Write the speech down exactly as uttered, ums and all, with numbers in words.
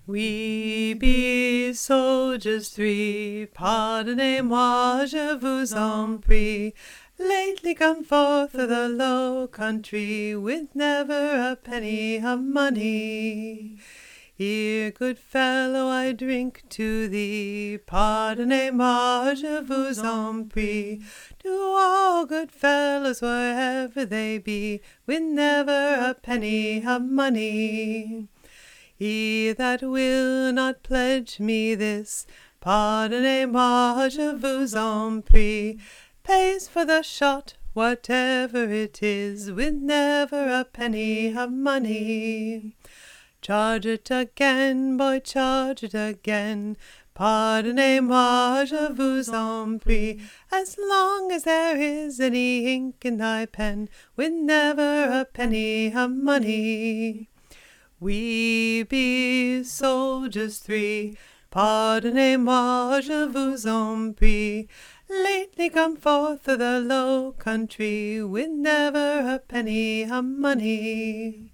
We be soldiers three, pardonnez-moi, je vous en prie, lately come forth of the low country, with never a penny of money. Here, good fellow, I drink to thee, pardonnez-moi, je vous en prie, to all good fellows wherever they be, with never a penny of money. He that will not pledge me this, pardonnez-moi, je vous en prie, pays for the shot, whatever it is, with never a penny of money. Charge it again, boy, charge it again, pardonnez-moi, je vous en prie, as long as there is any ink in thy pen, with never a penny of money. We be soldiers three, pardonnez-moi, je vous en prie, lately come forth of the low country, with never a penny of money.